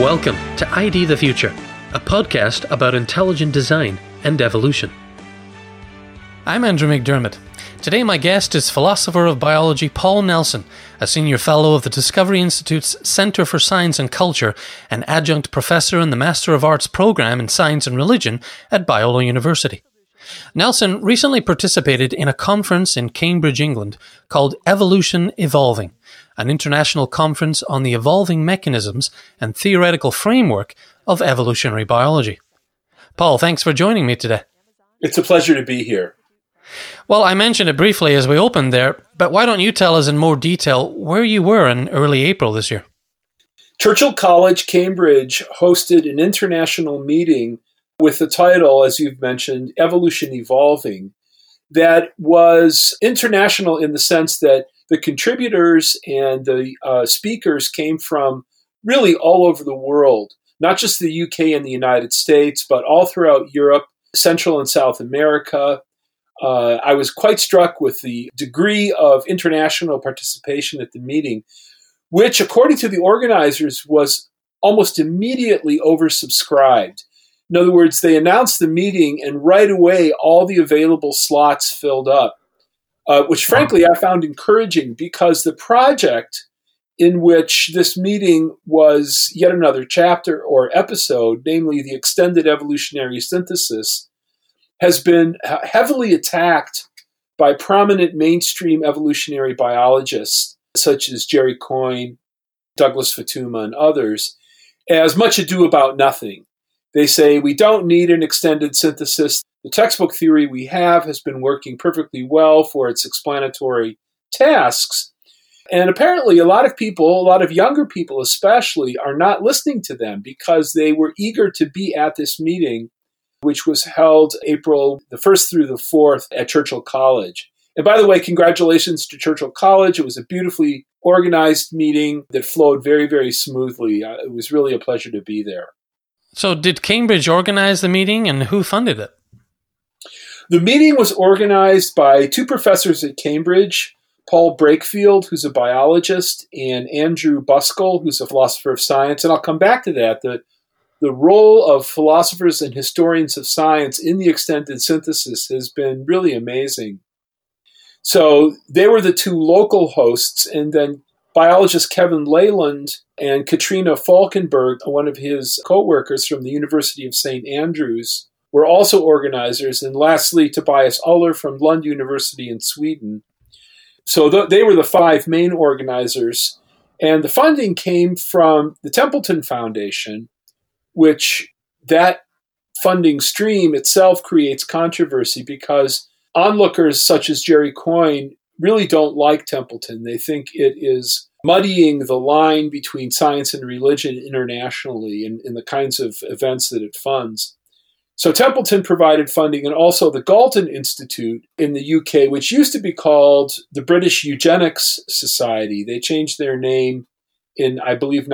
Welcome to ID the Future, a podcast about intelligent design and evolution. I'm Andrew McDermott. Today my guest is philosopher of biology Paul Nelson, a senior fellow of the Discovery Institute's Centre for Science and Culture and adjunct professor in the Master of Arts program in Science and Religion at Biola University. Nelson recently participated in a conference in Cambridge, England called Evolution Evolving, an international conference on the evolving mechanisms and theoretical framework of evolutionary biology. Paul, thanks for joining me today. It's a pleasure to be here. Well, I mentioned it briefly as we opened there, but why don't you tell us in more detail where you were in early April this year? Churchill College, Cambridge, hosted an international meeting with the title, as you've mentioned, Evolution Evolving, that was international in the sense that the contributors and the speakers came from really all over the world, not just the UK and the United States, but all throughout Europe, Central and South America. I was quite struck with the degree of international participation at the meeting, which, according to the organizers, was almost immediately oversubscribed. In other words, they announced the meeting and right away all the available slots filled up, which frankly I found encouraging because the project in which this meeting was yet another chapter or episode, namely the extended evolutionary synthesis, has been heavily attacked by prominent mainstream evolutionary biologists such as Jerry Coyne, Douglas Futuyma, and others as much ado about nothing. They say, we don't need an extended synthesis. The textbook theory we have has been working perfectly well for its explanatory tasks. And apparently a lot of people, a lot of younger people especially, are not listening to them because they were eager to be at this meeting, which was held April the 1st through the 4th at Churchill College. And by the way, congratulations to Churchill College. It was a beautifully organized meeting that flowed very, very smoothly. It was really a pleasure to be there. So did Cambridge organize the meeting, and who funded it? The meeting was organized by two professors at Cambridge, Paul Brakefield, who's a biologist, and Andrew Buskell, who's a philosopher of science. And I'll come back to that. The role of philosophers and historians of science in the extended synthesis has been really amazing. So they were the two local hosts, and then biologist Kevin Leyland and Katrina Falkenberg, one of his co-workers from the University of St. Andrews, were also organizers. And lastly, Tobias Uller from Lund University in Sweden. So they were the five main organizers. And the funding came from the Templeton Foundation, which that funding stream itself creates controversy because onlookers such as Jerry Coyne really don't like Templeton. They think it is muddying the line between science and religion internationally in the kinds of events that it funds. So Templeton provided funding, and also the Galton Institute in the UK, which used to be called the British Eugenics Society. They changed their name in, I believe,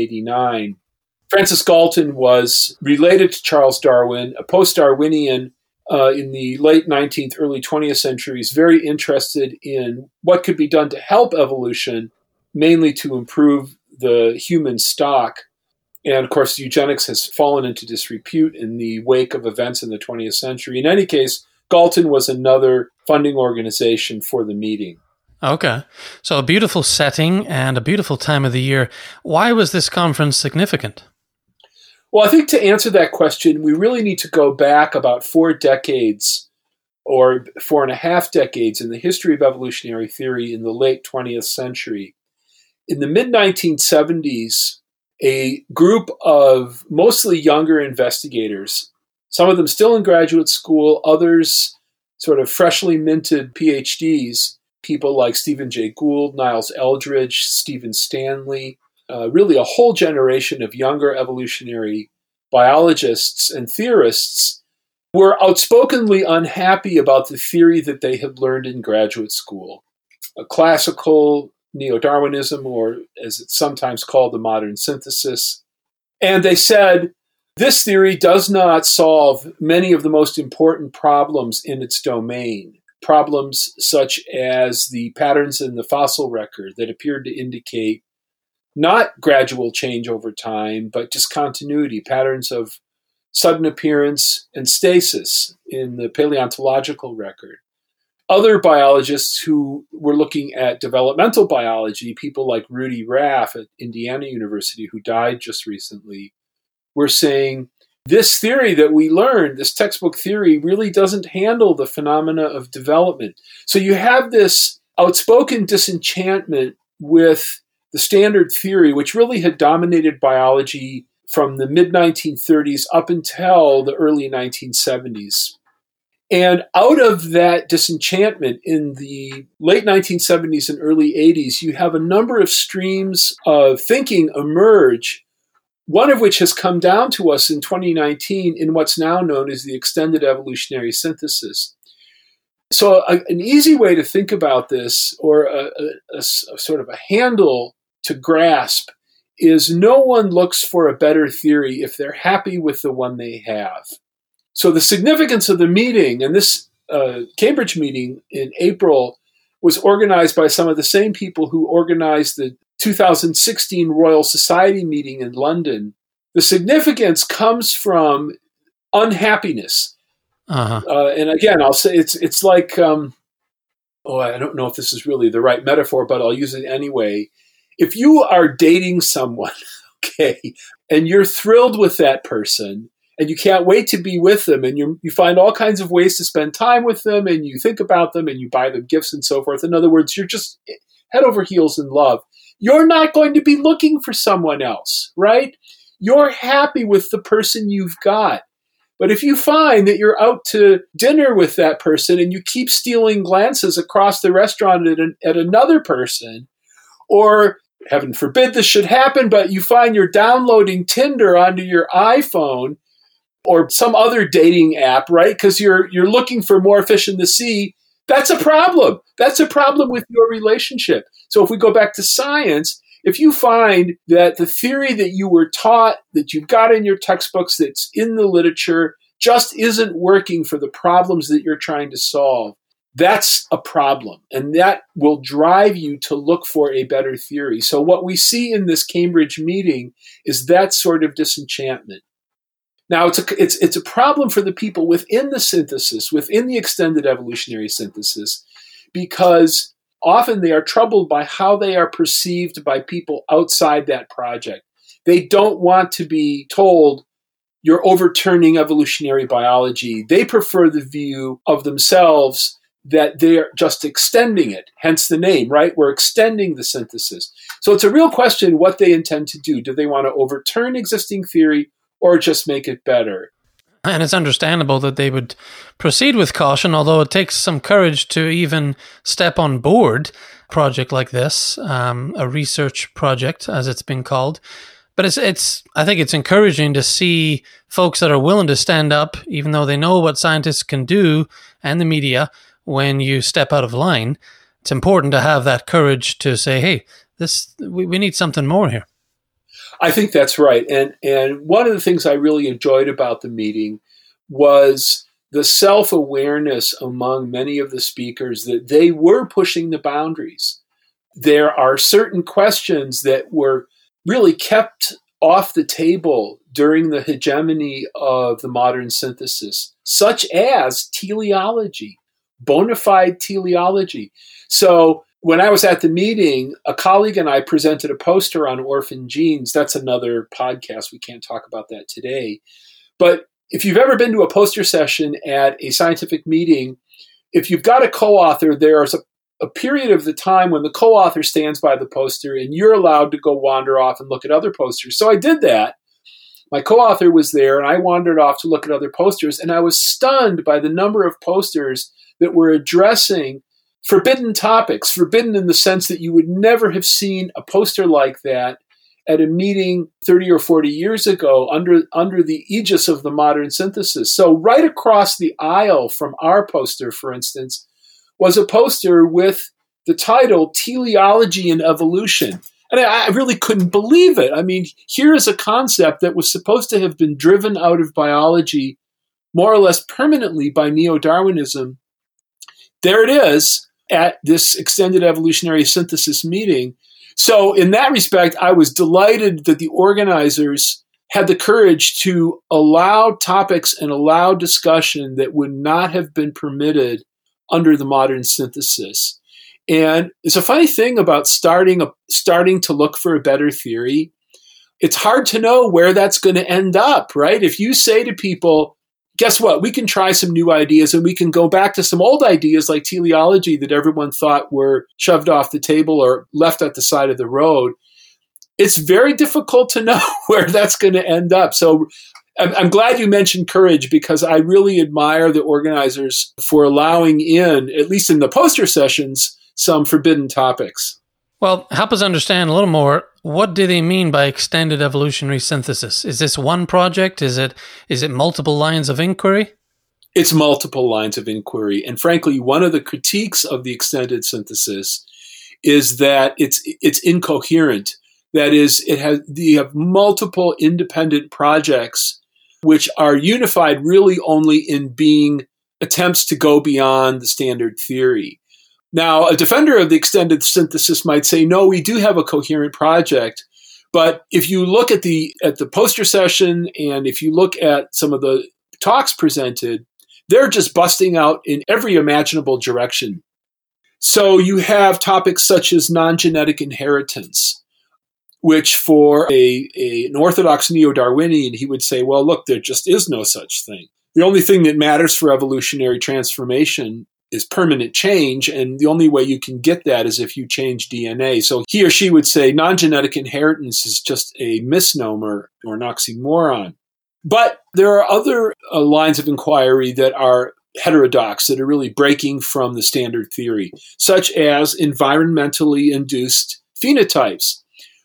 1989. Francis Galton was related to Charles Darwin, a post-Darwinian in the late 19th, early 20th centuries, very interested in what could be done to help evolution, mainly to improve the human stock. And of course, eugenics has fallen into disrepute in the wake of events in the 20th century. In any case, Galton was another funding organization for the meeting. Okay. So a beautiful setting and a beautiful time of the year. Why was this conference significant? Well, I think to answer that question, we really need to go back about 4 decades or 4.5 decades in the history of evolutionary theory in the late 20th century. In the mid-1970s, a group of mostly younger investigators, some of them still in graduate school, others sort of freshly minted PhDs, people like Stephen Jay Gould, Niles Eldredge, Stephen Stanley, really a whole generation of younger evolutionary biologists and theorists were outspokenly unhappy about the theory that they had learned in graduate school. A classical neo-Darwinism, or as it's sometimes called, the modern synthesis. And they said, this theory does not solve many of the most important problems in its domain. Problems such as the patterns in the fossil record that appeared to indicate not gradual change over time, but just continuity, patterns of sudden appearance and stasis in the paleontological record. Other biologists who were looking at developmental biology, people like Rudy Raff at Indiana University, who died just recently, were saying, this theory that we learned, this textbook theory, really doesn't handle the phenomena of development. So you have this outspoken disenchantment with the standard theory, which really had dominated biology from the mid-1930s up until the early 1970s. And out of that disenchantment in the late 1970s and early 80s, you have a number of streams of thinking emerge, one of which has come down to us in 2019 in what's now known as the extended evolutionary synthesis. So an easy way to think about this, or a sort of a handle to grasp, is no one looks for a better theory if they're happy with the one they have. So the significance of the meeting, and this Cambridge meeting in April was organized by some of the same people who organized the 2016 Royal Society meeting in London. The significance comes from unhappiness. And again, I'll say it's like, I don't know if this is really the right metaphor, but I'll use it anyway. If you are dating someone, okay, and you're thrilled with that person, and you can't wait to be with them, and you find all kinds of ways to spend time with them, and you think about them, and you buy them gifts and so forth. In other words, you're just head over heels in love. You're not going to be looking for someone else, right? You're happy with the person you've got. But if you find that you're out to dinner with that person and you keep stealing glances across the restaurant at another person, or heaven forbid this should happen, but you find you're downloading Tinder onto your iPhone or some other dating app, right? Because you're looking for more fish in the sea. That's a problem. That's a problem with your relationship. So if we go back to science, if you find that the theory that you were taught, that you've got in your textbooks, that's in the literature, just isn't working for the problems that you're trying to solve, that's a problem. And that will drive you to look for a better theory. So what we see in this Cambridge meeting is that sort of disenchantment. Now, it's a problem for the people within the synthesis, within the extended evolutionary synthesis, because often they are troubled by how they are perceived by people outside that project. They don't want to be told, you're overturning evolutionary biology. They prefer the view of themselves that they're just extending it, hence the name, right? We're extending the synthesis. So it's a real question what they intend to do. Do they want to overturn existing theory or just make it better? And it's understandable that they would proceed with caution, although it takes some courage to even step on board a project like this, a research project, as it's been called. But I think it's encouraging to see folks that are willing to stand up, even though they know what scientists can do, and the media, when you step out of line. It's important to have that courage to say, hey, we need something more here. I think that's right. And one of the things I really enjoyed about the meeting was the self-awareness among many of the speakers that they were pushing the boundaries. There are certain questions that were really kept off the table during the hegemony of the modern synthesis, such as teleology, bona fide teleology. So when I was at the meeting, a colleague and I presented a poster on orphan genes. That's another podcast. We can't talk about that today. But if you've ever been to a poster session at a scientific meeting, if you've got a co-author, there's a period of the time when the co-author stands by the poster and you're allowed to go wander off and look at other posters. So I did that. My co-author was there and I wandered off to look at other posters, and I was stunned by the number of posters that were addressing forbidden topics, forbidden in the sense that you would never have seen a poster like that at a meeting 30 or 40 years ago under the aegis of the modern synthesis. So right across the aisle from our poster, for instance, was a poster with the title Teleology and Evolution. And I really couldn't believe it. I mean, here is a concept that was supposed to have been driven out of biology more or less permanently by neo-Darwinism. There it is at this extended evolutionary synthesis meeting. So in that respect, I was delighted that the organizers had the courage to allow topics and allow discussion that would not have been permitted under the modern synthesis. And it's a funny thing about starting to look for a better theory. It's hard to know where that's going to end up, right? If you say to people, guess what? We can try some new ideas and we can go back to some old ideas like teleology that everyone thought were shoved off the table or left at the side of the road. It's very difficult to know where that's going to end up. So I'm glad you mentioned courage, because I really admire the organizers for allowing in, at least in the poster sessions, some forbidden topics. Well, help us understand a little more. What do they mean by extended evolutionary synthesis? Is this one project? Is it multiple lines of inquiry? It's multiple lines of inquiry. And frankly, one of the critiques of the extended synthesis is that it's incoherent. That is, you have multiple independent projects which are unified really only in being attempts to go beyond the standard theory. Now, a defender of the extended synthesis might say, no, we do have a coherent project. But if you look at the poster session and if you look at some of the talks presented, they're just busting out in every imaginable direction. So you have topics such as non-genetic inheritance, which for an orthodox neo-Darwinian, he would say, well, look, there just is no such thing. The only thing that matters for evolutionary transformation is permanent change, and the only way you can get that is if you change DNA. So he or she would say non-genetic inheritance is just a misnomer or an oxymoron. But there are other lines of inquiry that are heterodox, that are really breaking from the standard theory, such as environmentally induced phenotypes,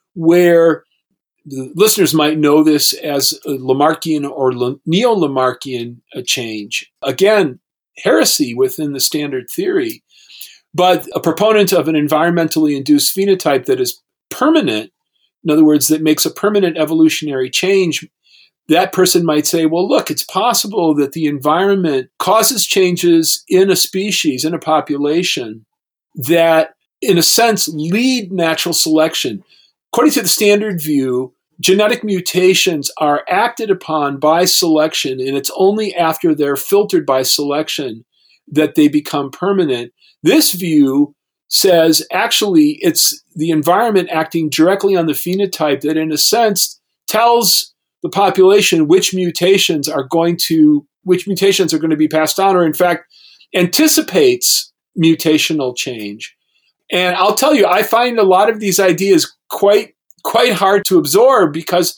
where the listeners might know this as a Lamarckian or neo-Lamarckian change. Again, heresy within the standard theory, but a proponent of an environmentally induced phenotype that is permanent, in other words, that makes a permanent evolutionary change, that person might say, well, look, it's possible that the environment causes changes in a species, in a population, that, in a sense, lead natural selection. According to the standard view, genetic mutations are acted upon by selection, and it's only after they're filtered by selection that they become permanent. This view says, actually, it's the environment acting directly on the phenotype that, in a sense, tells the population which mutations are going to be passed on, or in fact, anticipates mutational change. And I'll tell you, I find a lot of these ideas quite hard to absorb, because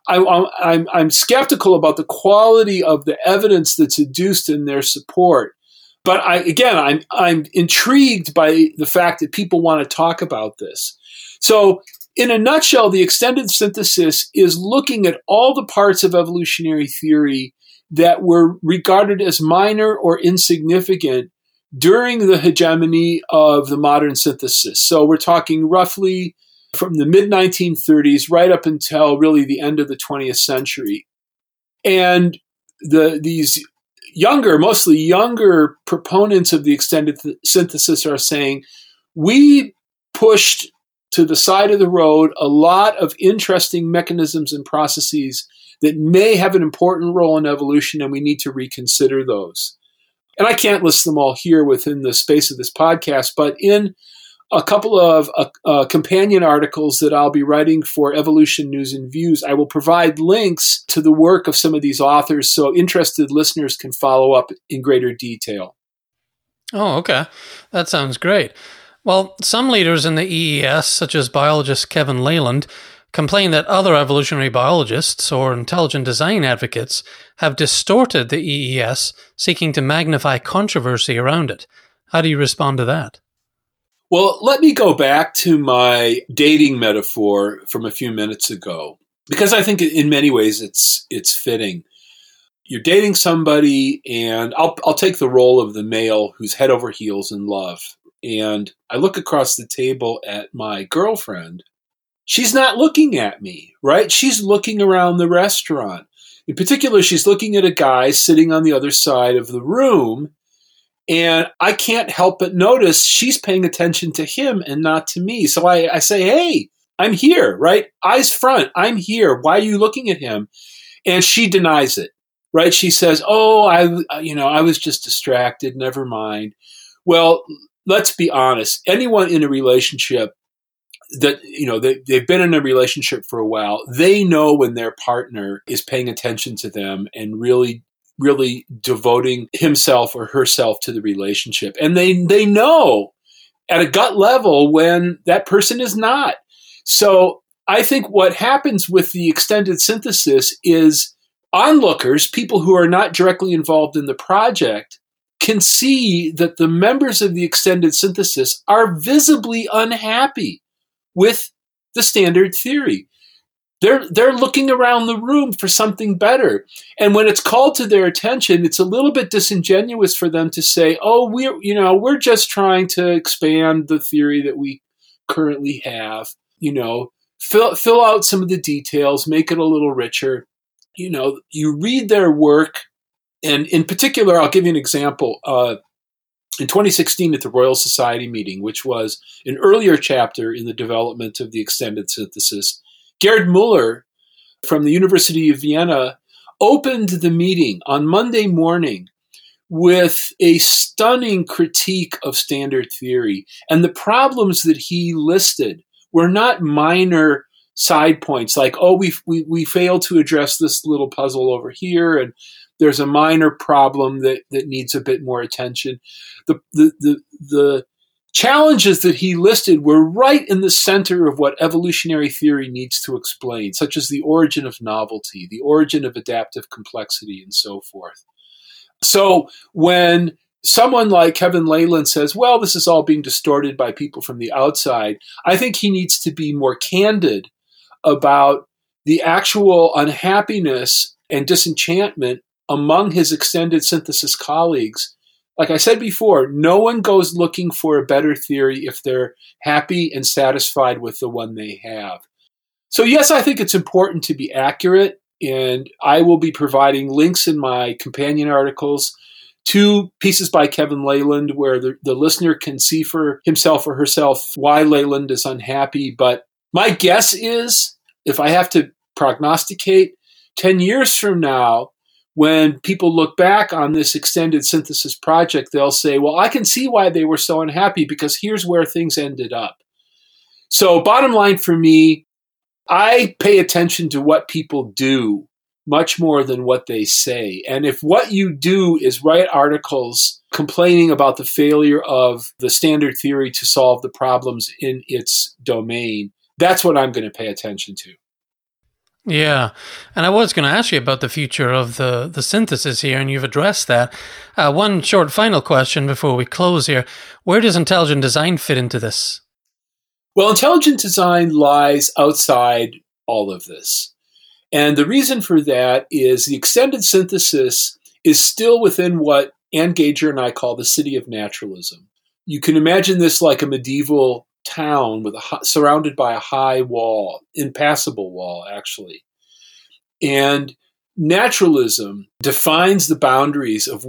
I'm skeptical about the quality of the evidence that's adduced in their support. But I'm intrigued by the fact that people want to talk about this. So in a nutshell, the extended synthesis is looking at all the parts of evolutionary theory that were regarded as minor or insignificant during the hegemony of the modern synthesis. So we're talking roughly from the mid-1930s right up until really the end of the 20th century. And these mostly younger proponents of the extended synthesis are saying, we pushed to the side of the road a lot of interesting mechanisms and processes that may have an important role in evolution, and we need to reconsider those. And I can't list them all here within the space of this podcast, but in a couple of companion articles that I'll be writing for Evolution News and Views, I will provide links to the work of some of these authors so interested listeners can follow up in greater detail. Oh, okay. That sounds great. Well, some leaders in the EES, such as biologist Kevin Leyland, complain that other evolutionary biologists or intelligent design advocates have distorted the EES, seeking to magnify controversy around it. How do you respond to that? Well, let me go back to my dating metaphor from a few minutes ago, because I think in many ways it's fitting. You're dating somebody, and I'll take the role of the male who's head over heels in love. And I look across the table at my girlfriend. She's not looking at me, right? She's looking around the restaurant. In particular, she's looking at a guy sitting on the other side of the room. And I can't help but notice she's paying attention to him and not to me. So I say, hey, I'm here, right? Eyes front, I'm here. Why are you looking at him? And she denies it, right? She says, oh, I was just distracted. Never mind. Well, let's be honest. Anyone in a relationship that, they've been in a relationship for a while, they know when their partner is paying attention to them and really devoting himself or herself to the relationship. And they know at a gut level when that person is not. So I think what happens with the extended synthesis is onlookers, people who are not directly involved in the project, can see that the members of the extended synthesis are visibly unhappy with the standard theory. They're looking around the room for something better. And when it's called to their attention, it's a little bit disingenuous for them to say, oh, we're just trying to expand the theory that we currently have. Fill out some of the details, make it a little richer. You read their work, and in particular, I'll give you an example. In 2016 at the Royal Society meeting, which was an earlier chapter in the development of the extended synthesis, Gerd Müller from the University of Vienna opened the meeting on Monday morning with a stunning critique of standard theory. And the problems that he listed were not minor side points like, oh, we failed to address this little puzzle over here, and there's a minor problem that needs a bit more attention. The challenges that he listed were right in the center of what evolutionary theory needs to explain, such as the origin of novelty, the origin of adaptive complexity, and so forth. So when someone like Kevin Leyland says, well, this is all being distorted by people from the outside, I think he needs to be more candid about the actual unhappiness and disenchantment among his extended synthesis colleagues. Like I said before, no one goes looking for a better theory if they're happy and satisfied with the one they have. So yes, I think it's important to be accurate, and I will be providing links in my companion articles to pieces by Kevin Leyland where the listener can see for himself or herself why Leyland is unhappy. But my guess is, if I have to prognosticate, 10 years from now, when people look back on this extended synthesis project, they'll say, well, I can see why they were so unhappy because here's where things ended up. So bottom line for me, I pay attention to what people do much more than what they say. And if what you do is write articles complaining about the failure of the standard theory to solve the problems in its domain, that's what I'm going to pay attention to. Yeah, and I was going to ask you about the future of the synthesis here, and you've addressed that. One short final question before we close here. Where does intelligent design fit into this? Well, intelligent design lies outside all of this. And the reason for that is the extended synthesis is still within what Anne Gager and I call the city of naturalism. You can imagine this like a medieval town with surrounded by a high wall, impassable wall, actually. And naturalism defines the boundaries of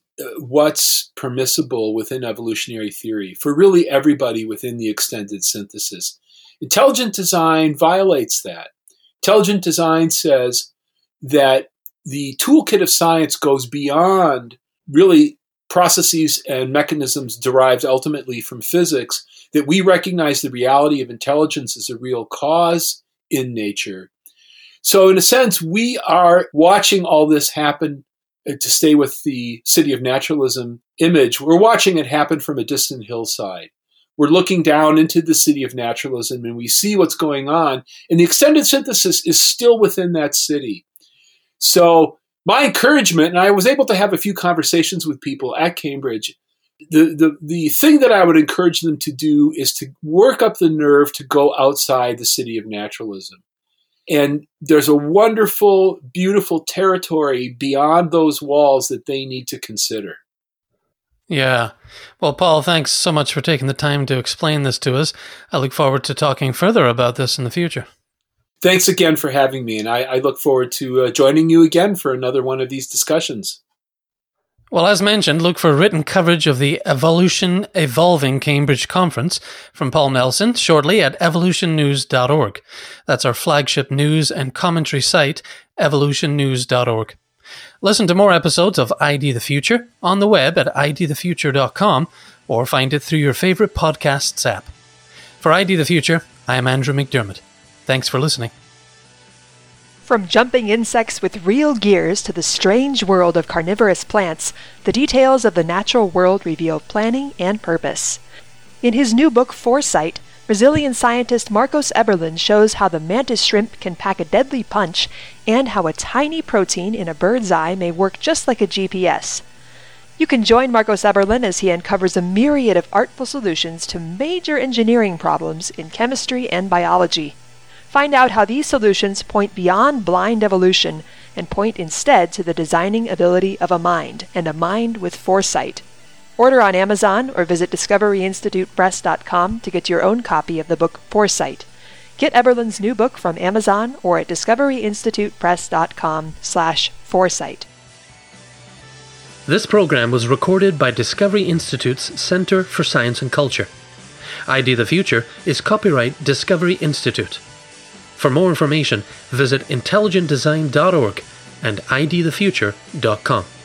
what's permissible within evolutionary theory for really everybody within the extended synthesis. Intelligent design violates that. Intelligent design says that the toolkit of science goes beyond really processes and mechanisms derived ultimately from physics, that we recognize the reality of intelligence as a real cause in nature. So in a sense, we are watching all this happen, to stay with the city of naturalism image. We're watching it happen from a distant hillside. We're looking down into the city of naturalism and we see what's going on. And the extended synthesis is still within that city. So my encouragement, and I was able to have a few conversations with people at Cambridge, the thing that I would encourage them to do is to work up the nerve to go outside the city of naturalism. And there's a wonderful, beautiful territory beyond those walls that they need to consider. Yeah. Well, Paul, thanks so much for taking the time to explain this to us. I look forward to talking further about this in the future. Thanks again for having me, and I look forward to joining you again for another one of these discussions. Well, as mentioned, look for written coverage of the Evolution Evolving Cambridge Conference from Paul Nelson shortly at evolutionnews.org. That's our flagship news and commentary site, evolutionnews.org. Listen to more episodes of ID the Future on the web at idthefuture.com or find it through your favourite podcasts app. For ID the Future, I am Andrew McDermott. Thanks for listening. From jumping insects with real gears to the strange world of carnivorous plants, the details of the natural world reveal planning and purpose. In his new book, Foresight, Brazilian scientist Marcos Eberlin shows how the mantis shrimp can pack a deadly punch and how a tiny protein in a bird's eye may work just like a GPS. You can join Marcos Eberlin as he uncovers a myriad of artful solutions to major engineering problems in chemistry and biology. Find out how these solutions point beyond blind evolution and point instead to the designing ability of a mind, and a mind with foresight. Order on Amazon or visit discoveryinstitutepress.com to get your own copy of the book Foresight. Get Eberlin's new book from Amazon or at discoveryinstitutepress.com/foresight. This program was recorded by Discovery Institute's Center for Science and Culture. ID the Future is copyright Discovery Institute. For more information, visit intelligentdesign.org and idthefuture.com.